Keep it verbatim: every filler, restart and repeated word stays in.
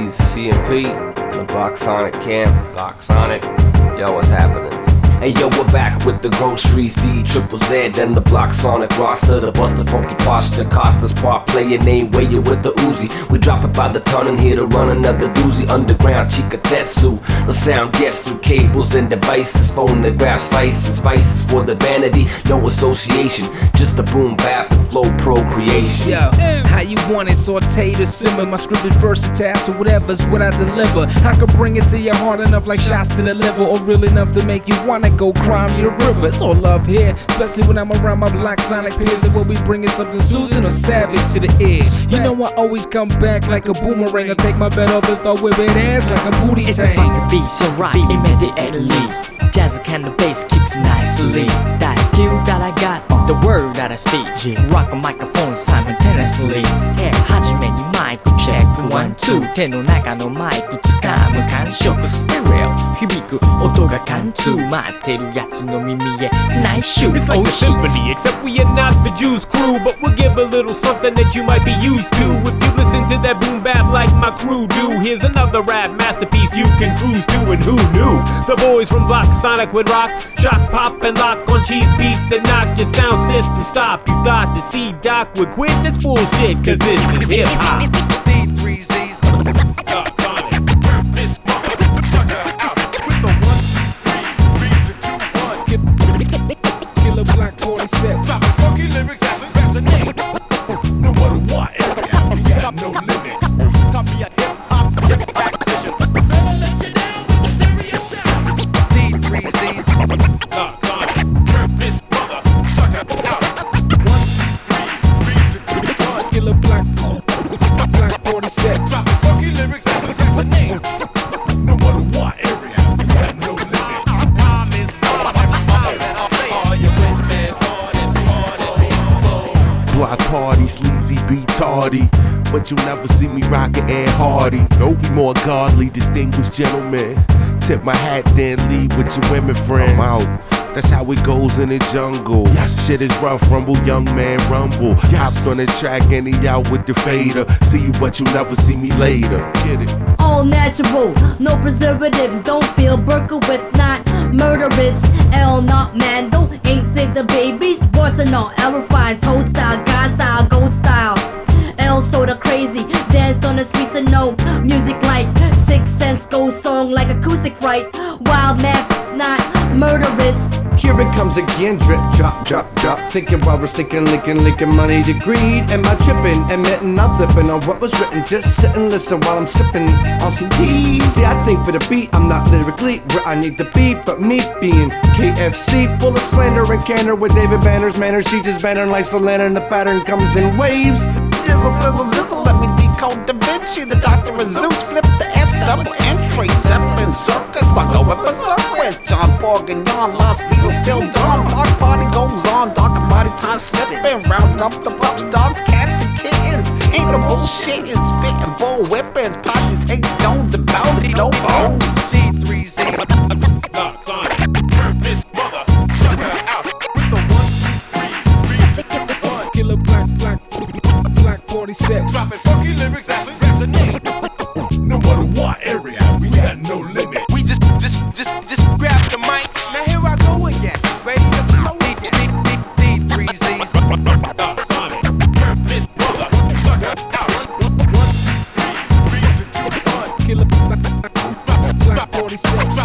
Easy C and P, the Block Sonic Camp, Block Sonic. Yo, what's happening? Hey yo, we're back with the groceries, D, Triple Z, then the Block Sonic roster, the Buster Funky posture, Costa's part, player name, way you with the Uzi. We drop it by the ton and here to run another doozy. Underground Chikatetsu, the sound gets through cables and devices, phonograph slices, vices for the vanity, no association, just the boom bap and flow procreation. Yo, how you want it, sauteed or simmer? My script is versatile, so whatever's what I deliver. I can bring it to your heart enough like shots to the liver, or real enough to make you wanna go crime you the river. It's all love here, especially when I'm around my Black Sonic peers. And we'll be bringing something Susan or Savage to the ears. You know I always come back like a boomerang. I take my bet off and start whipping ass like a booty It's tank. a funky beat, so right immediately. Jazz kind of bass kicks nicely. That skill that I got, the word that I speak. Rock a microphone simultaneously. Hey, はじめにマイクチェックワンツー。手の中のマイク掴む感触ステレオ。響く音が貫通。待ってるやつの耳へ内緒。 It's like a symphony, except we are not the Juice Crew, but we'll give a little something that you might be used to. If you listen to that boom bap like my crew do, here's another rap masterpiece you can cruise to. And who knew? The boys from Block Sonic would rock, shock, pop, and lock on cheese beats that knock your sound system stop. You thought the C-Doc would quit? That's bullshit, cause this is hip-hop. D three Z's. Block Sonic, this motherfucker out with the one, three, three, two, one. Killer Black forty-six. Dropping funky lyrics as we resonate. No matter what area, we got no limit. Copy a hip-hop practitioner. Never let you down with the stereo sound. D three Z's. Block Sonic, this motherfucker out. One, three, three, two, one. Killer Black, Black forty-six. Dropping funky lyrics as we resonate. No matter what area, we got no limit. Rhyme is born every time that I say it. Are you with me? Block party, sleazy, be tardy. But you'll never see me rockin' Ed Hardy. Nope, be more godly, distinguished gentlemen. Tip my hat, then leave with your women friends. I'm out. That's how it goes in the jungle. Yes. Shit is rough, rumble, young man, rumble. Yes. Hopped on the track and he out with the fader. See you, but you'll never see me later. Get it? All natural, no preservatives. Don't feel Berkowitz, not murderous. L not Mando, ain't save the babies. Words are not L refined, code style, God style, gold style. L sorta crazy, dance on the streets of no music like Six Sense, go song like acoustic fright. Wild man, not murderous. Here it comes again, drip, drop, drop, drop. Thinking while we're sinking, linking, linking money to greed. Am I tripping? Admitting I'm flipping on what was written. Just sit and listen while I'm sipping on some tea. See, I think for the beat, I'm not lyrically where I need to be. But me being K F C, full of slander and candor with David Banner's manners. She just banner like the lantern, the pattern comes in waves. Jizzle, thizzle, zizzle, let me decode Da Vinci. The Doctor of Zeus, flip the S, double entry. Zeppelin circus, I go with berserk with John Borg and Jan, Lost Beatles till dawn. Block party goes on, dark and mighty time slipping. Round up the pups, dogs, cats, and kittens. Ain't no bullshit, and spitting bull whippings. Posses hate stones and bounties, no bones. D three Z's. Block Sonic, this motherfucker out with the one, three, three, two, one. Killer Black, Black, Black forty-six. Dropping funky lyrics as we resonate. No matter what area, we got no limit. We just, just, just, just grab the mic. Now here I go again. Ready to flow again. D three Z's. Block Sonic, this motherfucker out. One, three, three, two, one. Killer Black, Black forty-six.